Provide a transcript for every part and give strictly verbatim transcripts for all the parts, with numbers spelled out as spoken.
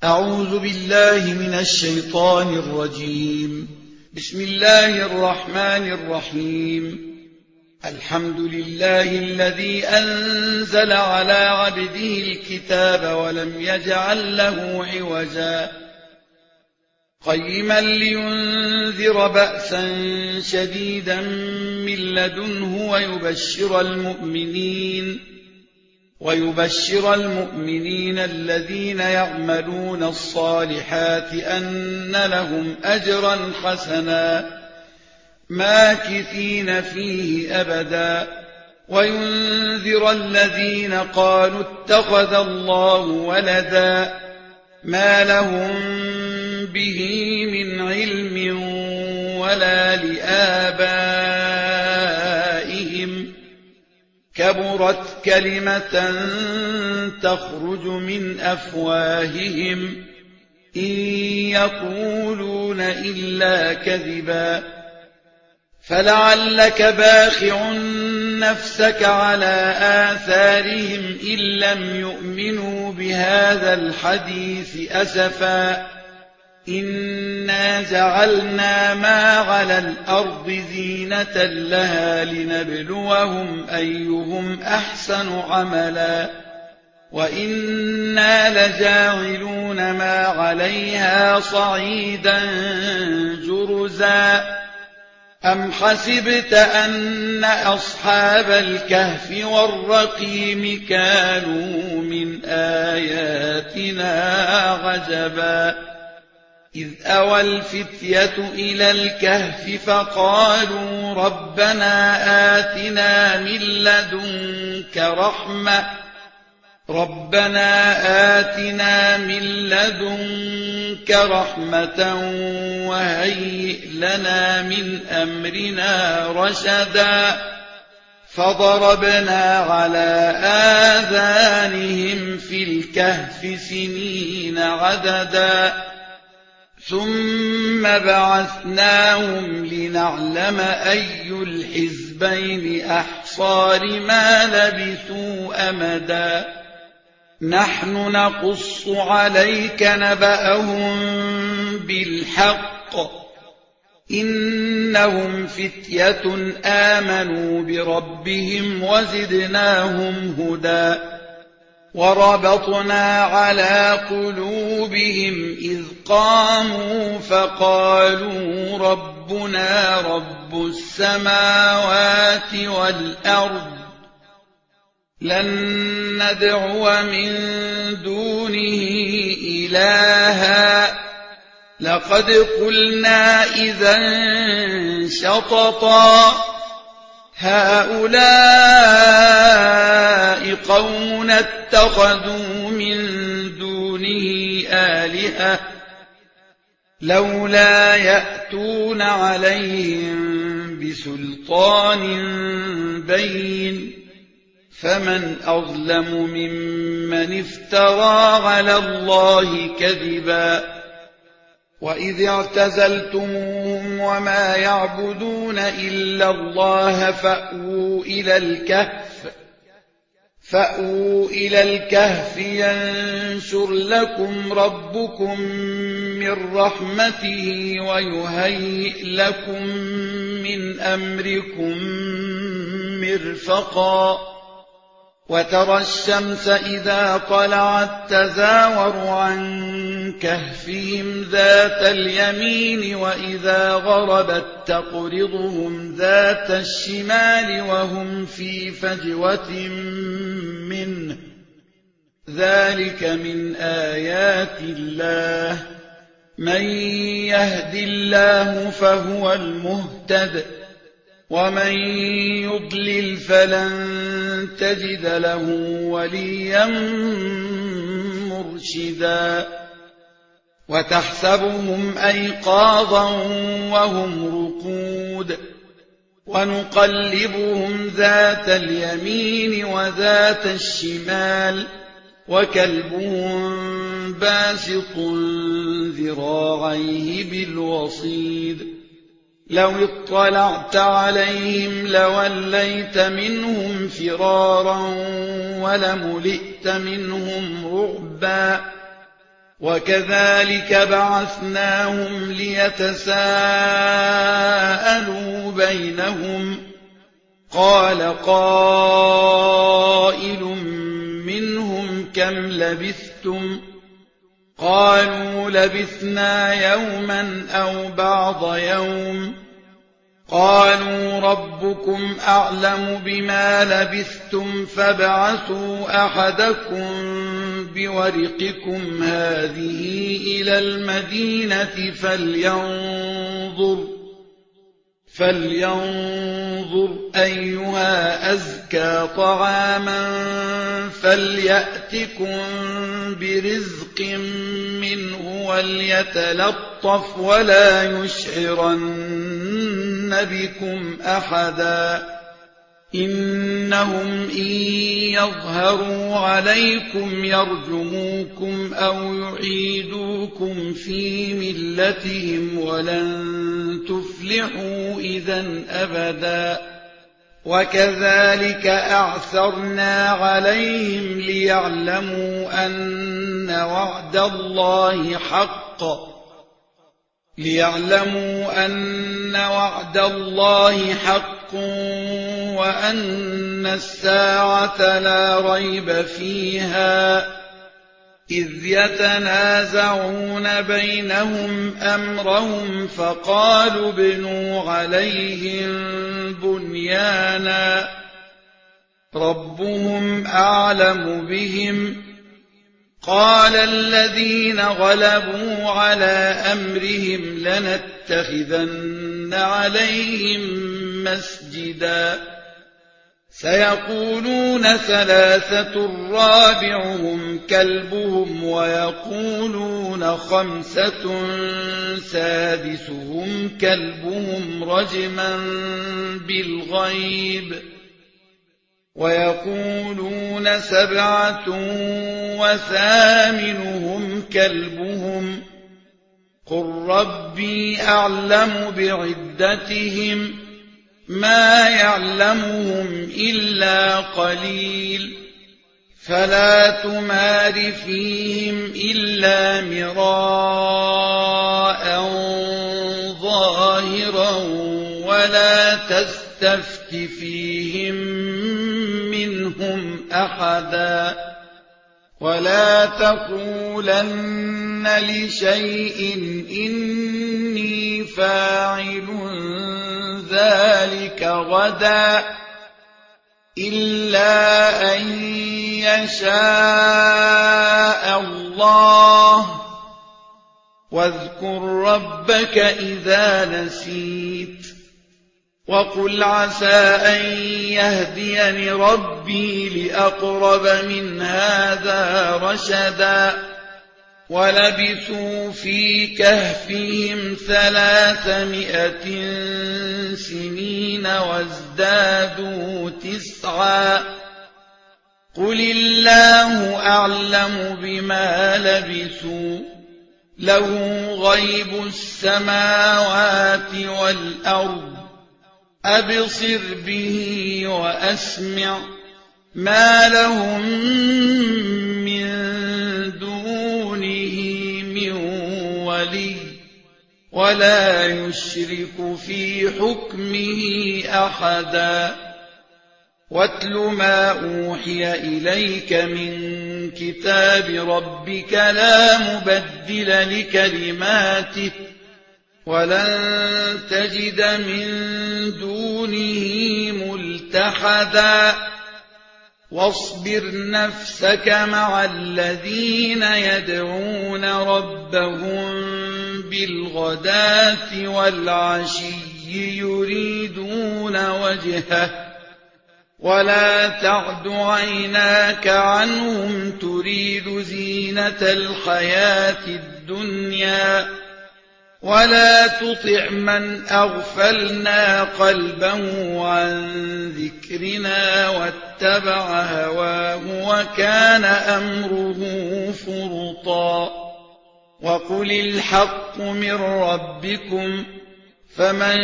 أعوذ بالله من الشيطان الرجيم. بسم الله الرحمن الرحيم. الحمد لله الذي أنزل على عبده الكتاب ولم يجعل له عوجا قيما لينذر بأسا شديدا من لدنه ويبشر المؤمنين ويبشر المؤمنين الذين يعملون الصالحات أن لهم أجرا حسنا ماكثين فيه أبدا وينذر الذين قالوا اتخذ الله ولدا ما لهم به من علم ولا لآبائهم كبرت كلمة تخرج من أفواههم إن يقولون إلا كذبا فلعلك باخع نفسك على آثارهم إن لم يؤمنوا بهذا الحديث أسفا إنا جعلنا ما على الأرض زينة لها لنبلوهم أيهم أحسن عملا وإنا لجاعلون ما عليها صعيدا جرزا أم حسبت أن أصحاب الكهف والرقيم كانوا من آياتنا عجبا إذ أوى الفتية إلى الكهف فقالوا ربنا آتنا من لدنك رحمة ربنا آتنا من لدنك رحمة وهيئ لنا من أمرنا رشدا فضربنا على آذانهم في الكهف سنين عددا ثم بعثناهم لنعلم أي الحزبين أحصى لما لبثوا أمدا نحن نقص عليك نبأهم بالحق إنهم فتية آمنوا بربهم وزدناهم هدى وربطنا على قلوبهم إذ قاموا فقالوا ربنا رب السماوات والأرض لن ندعو من دونه إلها لقد قلنا إذا شططا هؤلاء قوم اتخذوا من دونه آلهة لولا يأتون عليهم بسلطان بين فمن أظلم ممن افترى على الله كذبا وإذ اعتزلتموهم وما يعبدون إلا الله فأووا إلى الكهف فأووا إلى الكهف ينشر لكم ربكم من رحمته ويهيئ لكم من أمركم مرفقا وترى الشمس إذا طلعت تزاور عن كهفهم ذات اليمين وإذا غربت تقرضهم ذات الشمال وهم في فجوة منه ذلك من آيات الله من يهد الله فهو المهتد ومن يضلل فلن تجد له وليا مرشدا وتحسبهم أيقاظا وهم رقود ونقلبهم ذات اليمين وذات الشمال وكلبهم باسط ذراعيه بالوصيد لو اطلعت عليهم لوليت منهم فرارا ولملئت منهم رعبا وكذلك بعثناهم ليتساءلوا بينهم قال قائل منهم كم لبثتم قالوا لبثنا يوما أو بعض يوم قالوا ربكم أعلم بما لبثتم فابعثوا أحدكم بورقكم هذه إلى المدينة فلينظر فلينظر أيها أزكى طعاما فليأتكم برزق منه وليتلطف ولا يشعرن بكم أحدا إنهم إن يظهروا عليكم يرجموكم أو يعيدوكم في ملتهم ولن تفلحوا إذن أبدا وكذلك أعثرنا عليهم ليعلموا أن وعد الله حق ليعلموا أن وعد الله حق وأن الساعة لا ريب فيها إذ يتنازعون بينهم أمرهم فقالوا ابنوا عليهم بنيانا ربهم أعلم بهم قال الذين غلبوا على أمرهم لنتخذن عليهم مسجدا سيقولون ثلاثة رابعهم كلبهم ويقولون خمسة سادسهم كلبهم رجما بالغيب ويقولون سبعة وثامنهم كلبهم قل ربي أعلم بعدتهم ما يعلمهم إلا قليل فلا تمار فيهم إلا مراء ظاهرا ولا تستفت فيهم منهم أحدا ولا تقولن لشيء إني فاعل ذلك غدا إلا أن يشاء الله واذكر ربك إذا نسيت وقل عسى أن يهديني ربي لأقرب من هذا رشدا ولبثوا في كهفهم ثلاثمائة سنين وازدادوا تسعا قل الله أعلم بما لبثوا له غيب السماوات والأرض أبصر به وأسمع ما لهم من دونه من ولي ولا يشرك في حكمه أحدا واتل ما أوحي إليك من كتاب ربك لا مبدل لكلماته ولن تجد من دونه ملتحدا واصبر نفسك مع الذين يدعون ربهم بالغداة والعشي يريدون وجهه ولا تعد عيناك عنهم تريد زينة الحياة الدنيا ولا تطع من أغفلنا قلبه عن ذكرنا واتبع هواه وكان أمره فرطا وقل الحق من ربكم فمن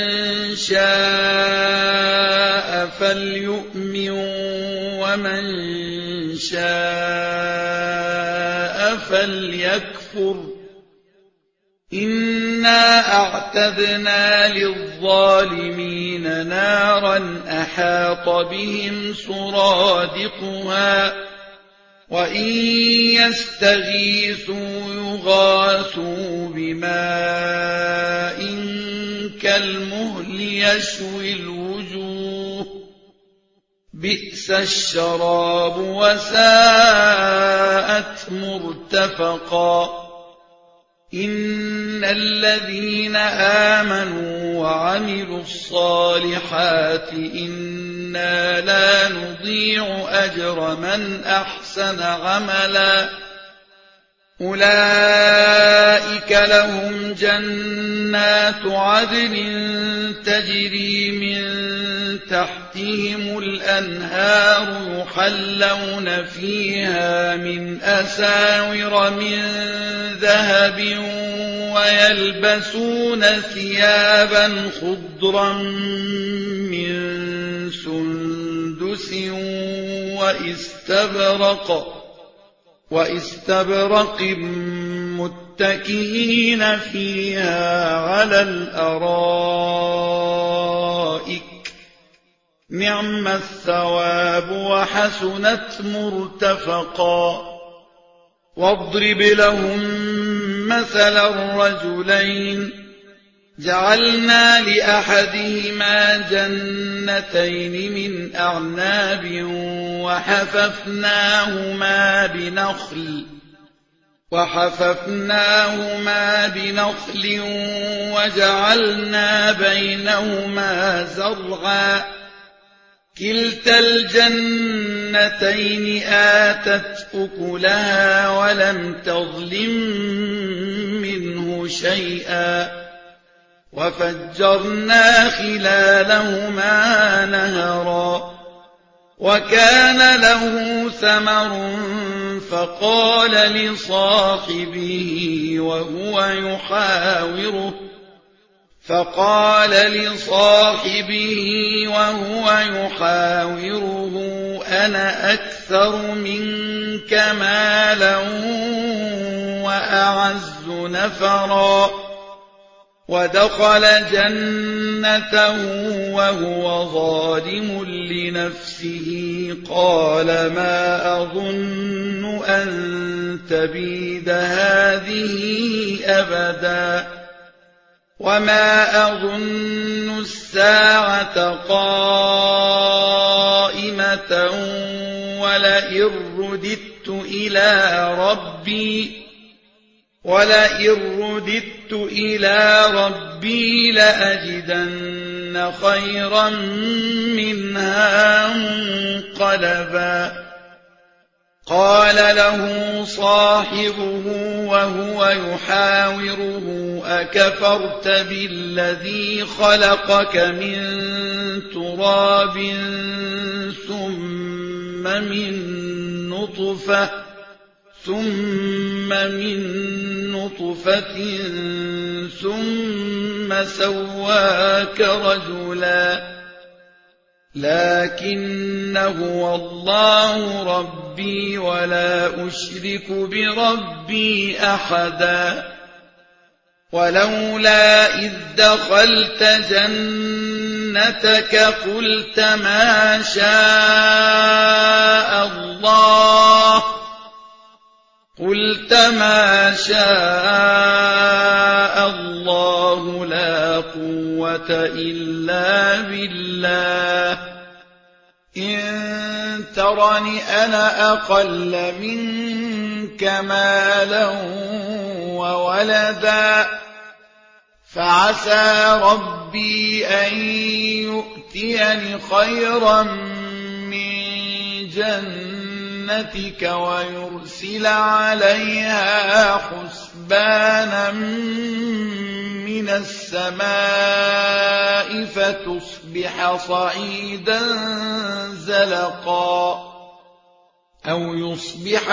شاء فليؤمن ومن شاء فليكفر إنا أعتدنا للظالمين نارا أحاط بهم سرادقها وإن يستغيثوا يغاثوا بماء كالمهل يشوي الوجوه بئس الشراب وساءت مرتفقا إن الذين آمنوا وعملوا الصالحات إنا لا نضيع أجر من أحسن عملا أولئك لهم جنات عدن تجري من تحتهم الأنهار يحلون فيها من أساور من ذهب ويلبسون ثيابا خضرا من سندس واستبرق واستبرق متكئين فيها على الأرائك نعم الثواب وحسنت مرتفقا واضرب لهم مثل الرجلين جعلنا لأحدهما جنتين من أعناب وحففناهما بنخل وحففناهما بنخل وجعلنا بينهما زرعا كلتا الجنتين آتت أكلها ولم تظلم منه شيئا وفجرنا خلالهما نهرا وكان له ثمر فقال لصاحبه وهو يحاوره فقال لصاحبه وهو يحاوره أنا أكثر منك مالا وأعز نفرا ودخل جنته وهو ظالم لنفسه قال ما أظن أن تبيد هذه أبدا وما أظن الساعة قائمة ولئن رددت إلى ربي ولئن رددت إلى ربي لأجدن خيرا منها منقلبا قال له صاحبه وهو يحاوره أكفرت بالذي خلقك من تراب ثم من نطفة ثم من نطفة ثم سواك رجلا لكن هو الله ربي ولا أشرك بربي أحدا ولولا إذ دخلت جنتك قلت ما شاء الله قلت ما شاء الله لا قوة إلا بالله إن ترني أنا أقل منك مالا وولدا فعسى ربي أن يؤتيني خيرا من جنتك ويرسل عليها حسبانا من السماء فتصبح صعيدا زلقا أو يصبح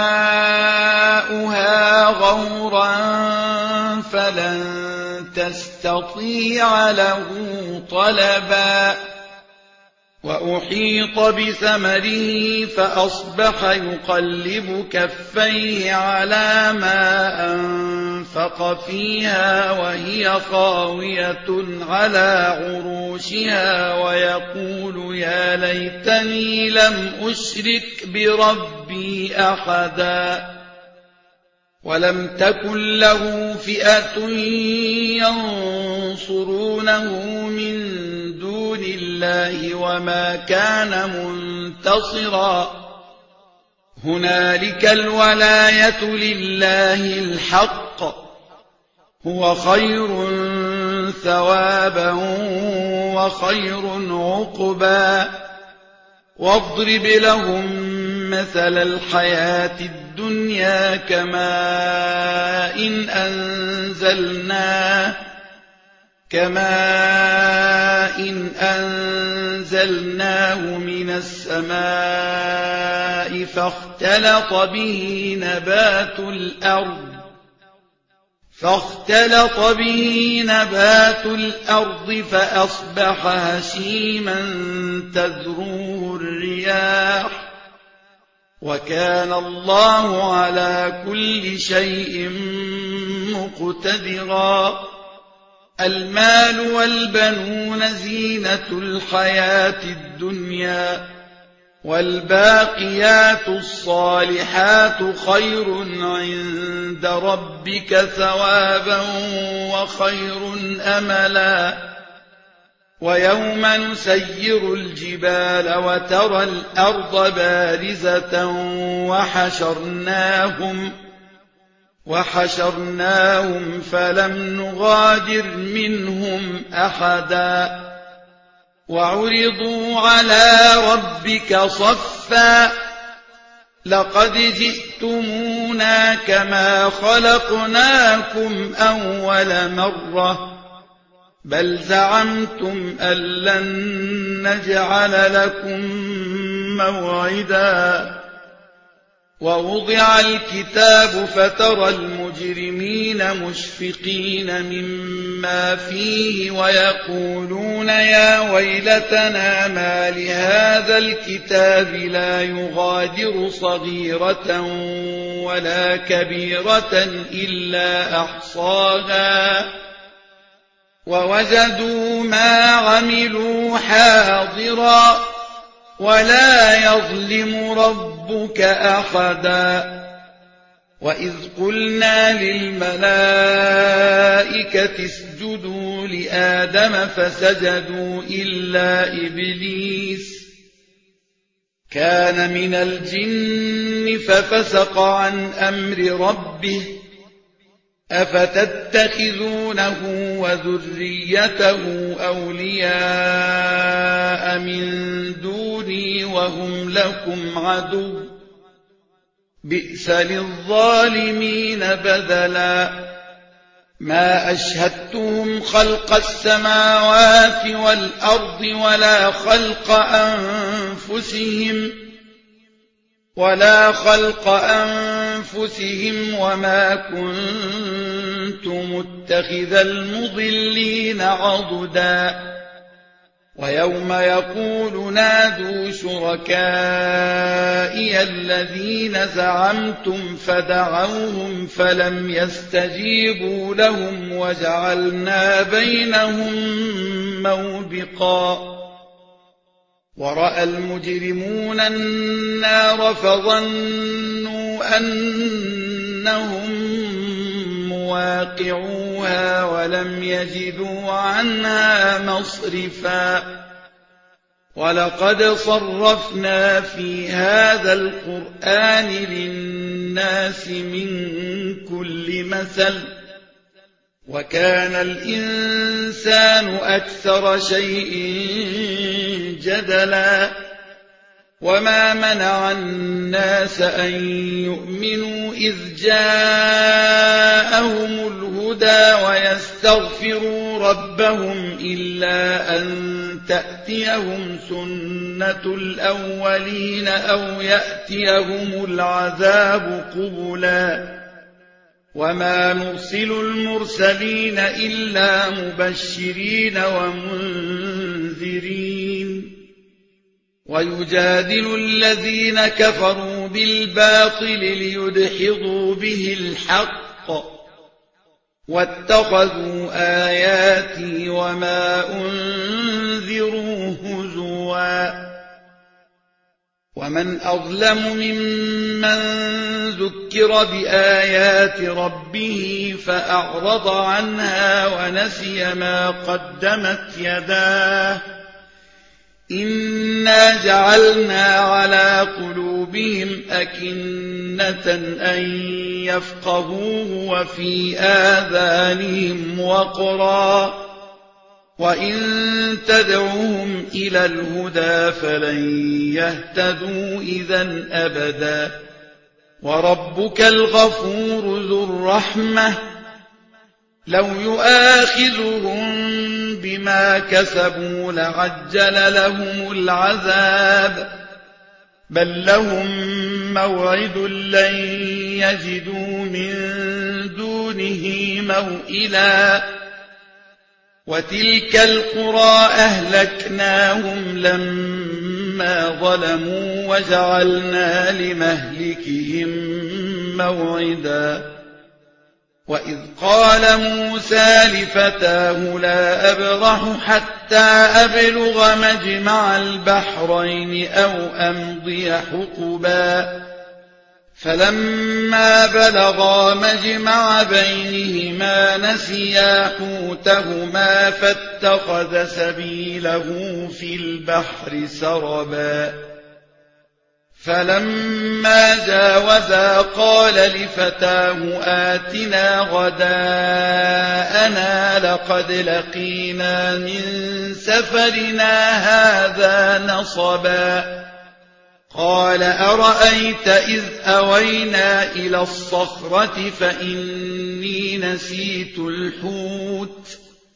ماؤها غورا فلن تستطيع له طلبا وأحيط بثمره فأصبح يقلب كفيه على ما أنفق فيها وهي خاوية على عروشها ويقول يا ليتني لم أشرك بربي أحدا ولم تكن له فئة ينصرونه من دون الله وما كان منتصرا هنالك الولاية لله الحق هو خير ثوابا وخير عقبا واضرب لهم مثل الحياة الدنيا كماء إن أنزلناه كماء إن أنزلناه من السماء فاختلط به نبات الأرض فاختلط به نبات الأرض فأصبح هشيما تذروه الرياح وكان الله على كل شيء مقتدرا المال والبنون زينة الحياة الدنيا والباقيات الصالحات خير عند ربك ثوابا وخير أملا ويوم نسير الجبال وترى الأرض بارزة وحشرناهم وحشرناهم فلم نغادر منهم أحدا وعرضوا على ربك صفا لقد جئتمونا كما خلقناكم أول مرة بل زعمتم أن لن نجعل لكم موعدا ووضع الكتاب فترى المجرمين مشفقين مما فيه ويقولون يا ويلتنا ما لهذا الكتاب لا يغادر صغيرة ولا كبيرة إلا أحصاها ووجدوا ما عملوا حاضرا ولا يظلم ربك أحدا وإذ قلنا للملائكة اسجدوا لآدم فسجدوا إلا إبليس كان من الجن ففسق عن أمر ربه أفتتخذونه وذريته أولياء من دوني وهم لكم عدو بئس للظالمين بدلا ما أشهدتهم خلق السماوات والأرض ولا خلق أنفسهم ولا خلق أنفسهم وما كنت متخذ المضلين عضدا ويوم يقول نادوا شركائي الذين زعمتم فدعوهم فلم يستجيبوا لهم وجعلنا بينهم موبقا ورأى المجرمون النار فظنوا أنهم مواقعوها ولم يجدوا عنها مصرفا ولقد صرفنا في هذا القرآن للناس من كل مثل وكان الإنسان أكثر شيء جدلا وما منع الناس أن يؤمنوا إذ جاءهم الهدى ويستغفروا ربهم إلا أن تأتيهم سنة الأولين أو يأتيهم العذاب قبلا وما نرسل المرسلين إلا مبشرين ومنذرين ويجادل الذين كفروا بالباطل ليدحضوا به الحق واتخذوا آياتي وما أنذروا هزوا ومن أظلم ممن ذكر بآيات ربه فأعرض عنها ونسي ما قدمت يداه إنا جعلنا على قلوبهم أكنة أن يفقهوه وفي آذانهم وقرا وإن تدعوهم إلى الهدى فلن يهتدوا إذا أبدا وربك الغفور ذو الرحمة لو يؤاخذهم بما كسبوا لعجل لهم العذاب بل لهم موعد لن يجدوا من دونه موئلا وتلك القرى أهلكناهم لما ظلموا وجعلنا لمهلكهم موعدا وإذ قال موسى لفتاه لا أبرح حتى أبلغ مجمع البحرين أو أمضي حقبا فلما بلغا مجمع بينهما نسيا حوتهما فاتخذ سبيله في البحر سربا فلما جاوزا قال لفتاه آتنا غداءنا لقد لقينا من سفرنا هذا نصبا قال أرأيت إذ أوينا إلى الصخرة فإني نسيت الحوت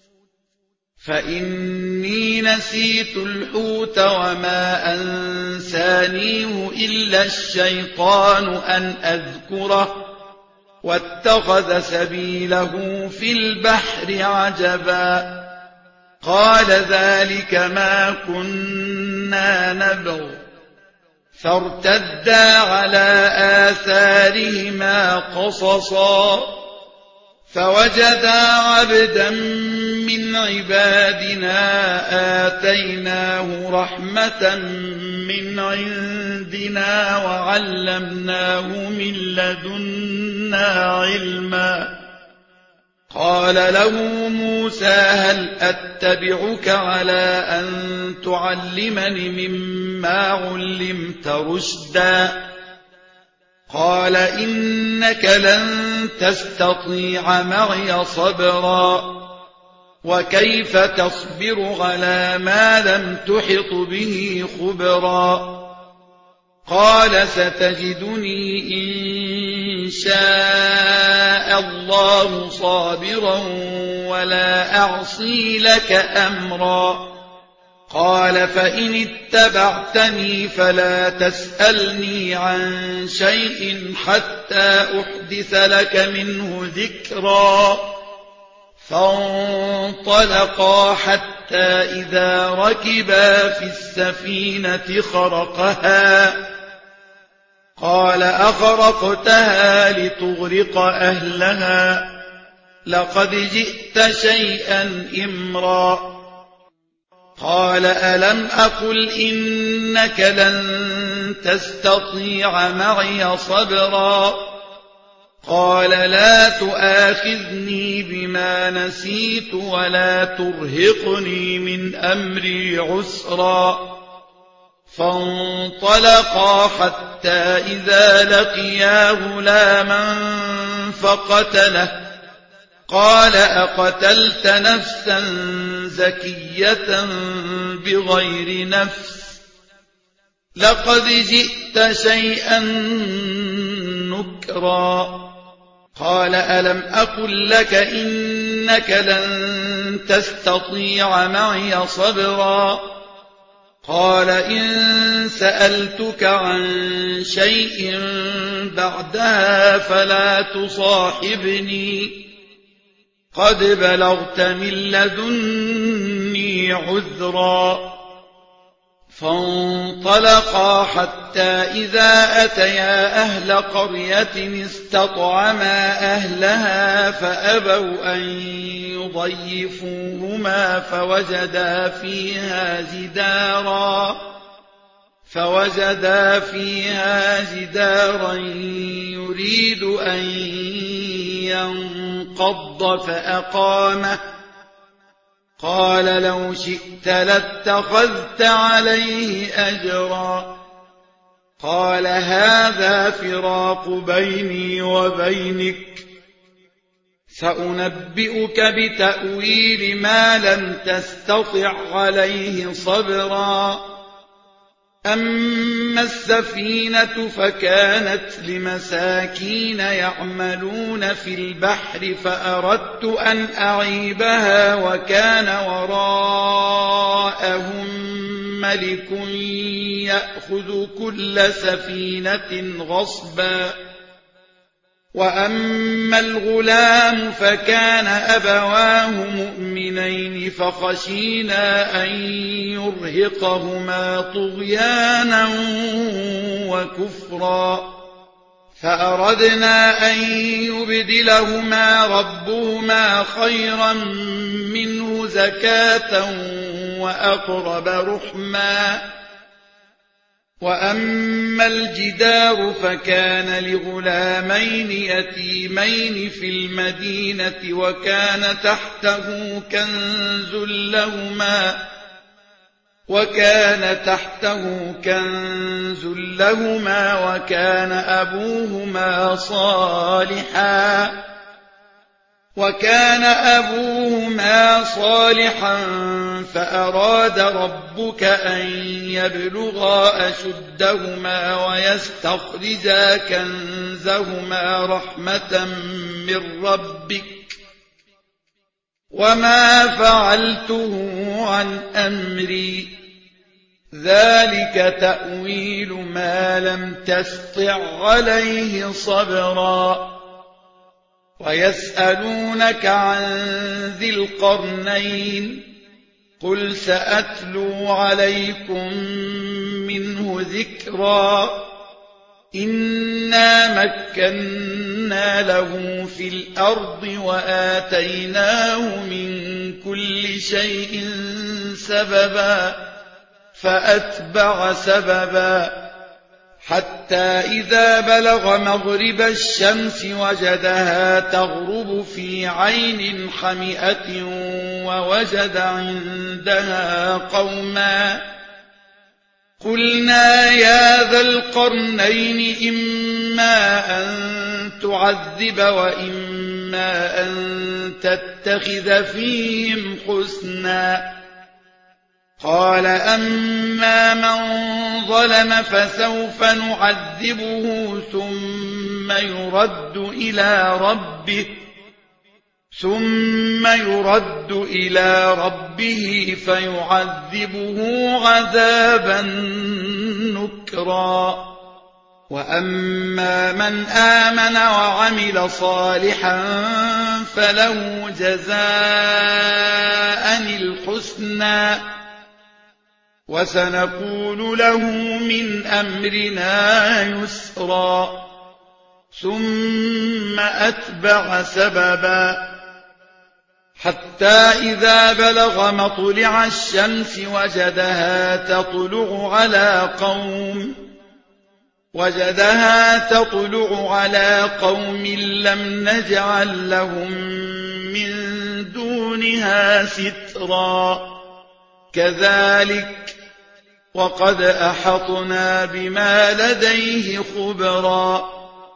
فإني نسيت الحوت وما أنسانيه إلا الشيطان أن أذكره واتخذ سبيله في البحر عجبا قال ذلك ما كنا نبغ فارتدا على آثارهما قصصا فوجدا عبدا من عبادنا آتيناه رحمة من عندنا وعلمناه من لدنا علما قال له موسى هل أتبعك على أن تعلمني مما علمت رشدا قال إنك لن تستطيع معي صبرا وكيف تصبر على ما لم تحط به خبرا قال ستجدني إن شاء الله صابرا ولا أعصي لك أمرا قال فإن اتبعتني فلا تسألني عن شيء حتى أحدث لك منه ذكرا فانطلقا حتى إذا ركبا في السفينة خرقها قال أخرقتها لتغرق أهلها لقد جئت شيئا إمرا قال ألم أقل إنك لن تستطيع معي صبرا قال لا تؤاخذني بما نسيت ولا ترهقني من أمري عسرا فانطلقا حتى إذا لقيا غلاما فقتله قال أقتلت نفسا زكية بغير نفس لقد جئت شيئا نكرا قال ألم أقل لك إنك لن تستطيع معي صبرا قال إن سألتك عن شيء بعدها فلا تصاحبني قد بلغت من لدني عذرا فانطلقا حتى إذا أتيا أهل قرية استطعما أهلها فأبوا أن يضيفوهما فوجدا فيها جدارا فوجدا فيها جدارا يريد أن ينقض فأقامه قال لو شئت لاتخذت عليه أجرا قال هذا فراق بيني وبينك سأنبئك بتأويل ما لم تستطع عليه صبرا أما السفينة فكانت لمساكين يعملون في البحر فأردت أن أعيبها وكان وراءهم ملك يأخذ كل سفينة غصبا وأما الغلام فكان أبواه مؤمنين فخشينا أن يرهقهما طغيانا وكفرا فأردنا أن يبدلهما ربهما خيرا منه زكاة وأقرب رحما وأما الجدار فكان لغلامين يتيمين في المدينة وكان تحته كنز لهما وكان تحته كنز لهما وكان أبوهما صالحا وكان أبوهما صالحا فأراد ربك أن يبلغا أشدهما ويستخرجا كنزهما رحمة من ربك وما فعلته عن أمري ذلك تأويل ما لم تستطع عليه صبرا ويسألونك عن ذي القرنين قل سأتلو عليكم منه ذكرا إنا مكنا له في الأرض وآتيناه من كل شيء سببا فأتبع سببا حتى إذا بلغ مغرب الشمس وجدها تغرب في عين حمئة ووجد عندها قوما قلنا يا ذا القرنين إما أن تعذب وإما أن تتخذ فيهم حسنا قال أما من ظلم فسوف نعذبه ثم يرد إلى ربه ثم يرد إلى ربه فيعذبه عذابا نكرا وأما من آمن وعمل صالحا فله جزاء الحسنى وسنقول له من أمرنا يسرا ثم أتبع سببا حتى إذا بلغ مطلع الشمس وجدها تطلع على قوم وجدها تطلع على قوم لم نجعل لهم من دونها سترا كذلك وقد أحطنا بما لديه خبرا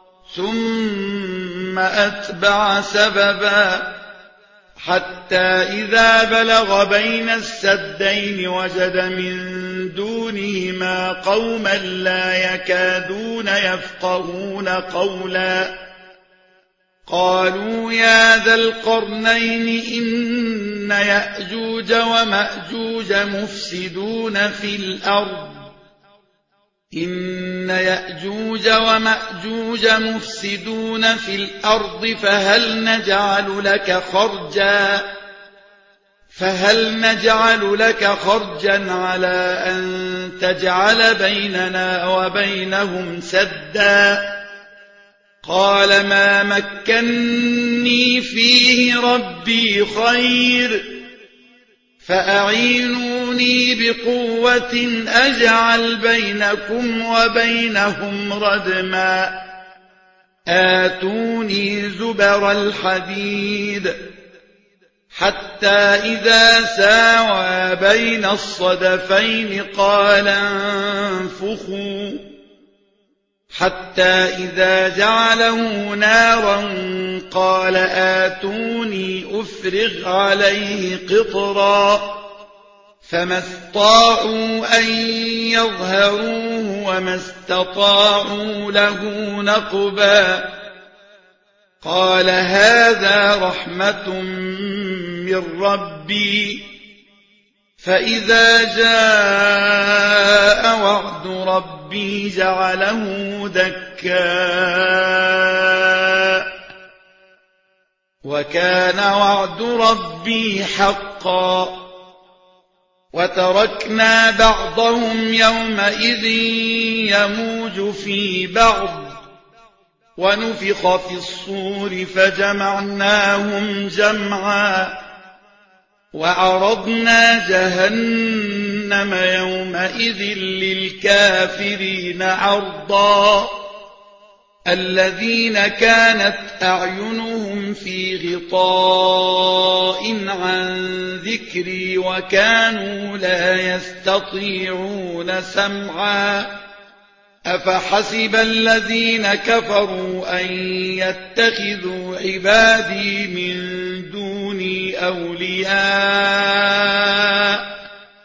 ثم أتبع سببا حتى إذا بلغ بين السدين وجد من دونهما قوما لا يكادون يفقهون قولا قالوا يا ذا القرنين إن يأجوج ومأجوج مفسدون في الأرض إن يأجوج ومأجوج مفسدون في الأرض فهل نجعل لك خرجا فهل نجعل لك خرجا على أن تجعل بيننا وبينهم سدا قال ما مكني فيه ربي خير فأعينوني بقوة أجعل بينكم وبينهم ردما آتوني زبر الحديد حتى إذا ساوى بين الصدفين قال انفخوا حتى إذا جعله نارا قال آتوني أفرغ عليه قطرا فما استطاعوا أن يظهروه وما استطاعوا له نقبا قال هذا رحمة من ربي فإذا جاء وعد ربي جعله دكا وكان وعد ربي حقا وتركنا بعضهم يومئذ يموج في بعض ونفخ في الصور فجمعناهم جمعا وعرضنا جهنم يومئذ للكافرين عرضا الذين كانت أعينهم في غطاء عن ذكري وكانوا لا يستطيعون سمعا أفحسب الذين كفروا أن يتخذوا عبادي من دوني أولياء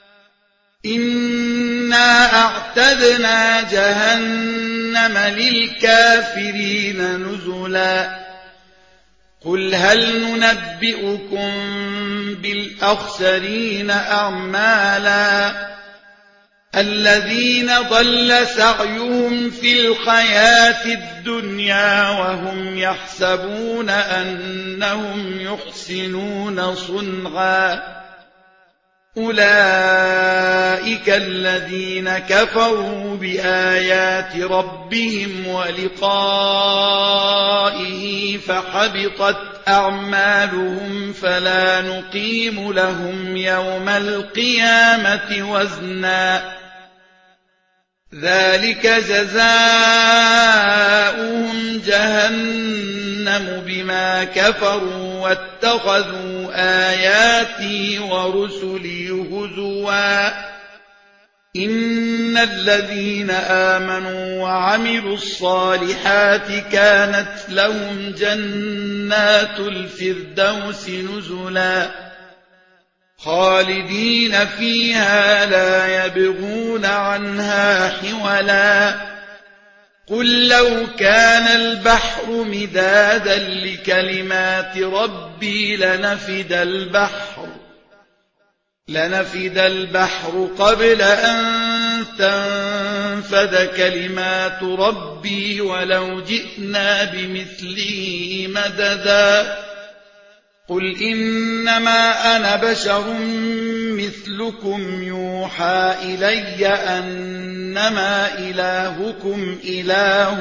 إنا أعتدنا جهنم للكافرين نزلا قل هل ننبئكم بالأخسرين أعمالا الذين ضل سعيهم في الحياة الدنيا وهم يحسبون أنهم يحسنون صنعا أولئك الذين كفروا بآيات ربهم ولقائه فحبطت أعمالهم فلا نقيم لهم يوم القيامة وزنا ذلك جزاؤهم جهنم بما كفروا واتخذوا آياتي ورسلي هزوا إن الذين آمنوا وعملوا الصالحات كانت لهم جنات الفردوس نزلا خالدين فيها لا يبغون عنها حولا قل لو كان البحر مدادا لكلمات ربي لنفد البحر لنفد البحر قبل أن تنفد كلمات ربي ولو جئنا بمثله مددا قل إنما أنا بشر مثلكم يوحى إلي أنما إلهكم إله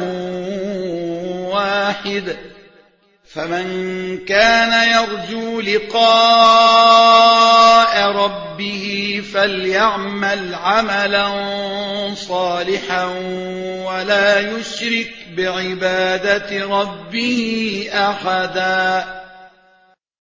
واحد فمن كان يرجو لقاء ربه فليعمل عملا صالحا ولا يشرك بعبادة ربه أحدا